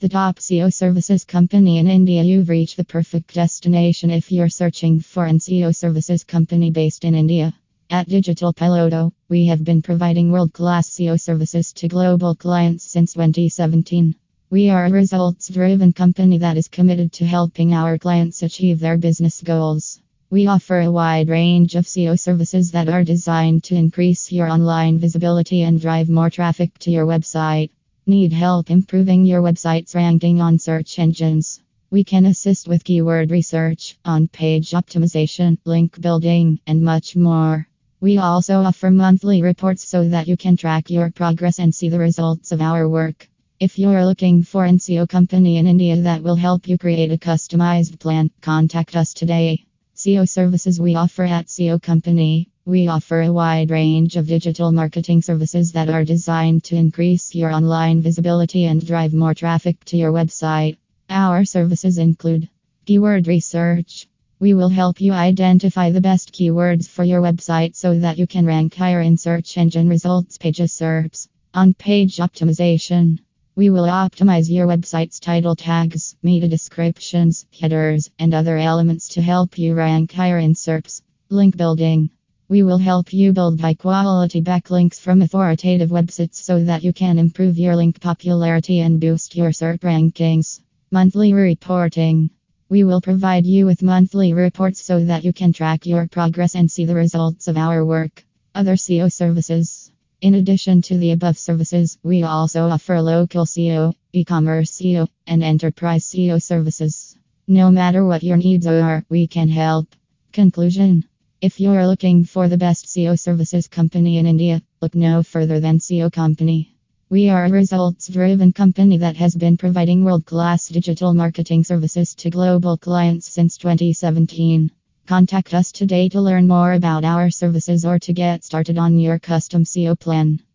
The top SEO services company in India. You've reached the perfect destination if you're searching for an SEO services company based in India. At Digital Piloto, we have been providing world-class SEO services to global clients since 2017. We are a results-driven company that is committed to helping our clients achieve their business goals. We offer a wide range of SEO services that are designed to increase your online visibility and drive more traffic to your website. Need help improving your website's ranking on search engines? We can assist with keyword research, on-page optimization, link building, and much more. We also offer monthly reports so that you can track your progress and see the results of our work. If you're looking for an SEO company in India that will help you create a customized plan, contact us today. SEO services we offer at SEO Company. We offer a wide range of digital marketing services that are designed to increase your online visibility and drive more traffic to your website. Our services include keyword research. We will help you identify the best keywords for your website so that you can rank higher in search engine results pages SERPs. On-page optimization. We will optimize your website's title tags, meta descriptions, headers, and other elements to help you rank higher in SERPs. Link building. We will help you build high-quality backlinks from authoritative websites so that you can improve your link popularity and boost your SERP rankings. Monthly reporting. We will provide you with monthly reports so that you can track your progress and see the results of our work. Other SEO services. In addition to the above services, we also offer local SEO, e-commerce SEO, and enterprise SEO services. No matter what your needs are, we can help. Conclusion. If you're looking for the best SEO services company in India, look no further than SEO Company. We are a results-driven company that has been providing world-class digital marketing services to global clients since 2017. Contact us today to learn more about our services or to get started on your custom SEO plan.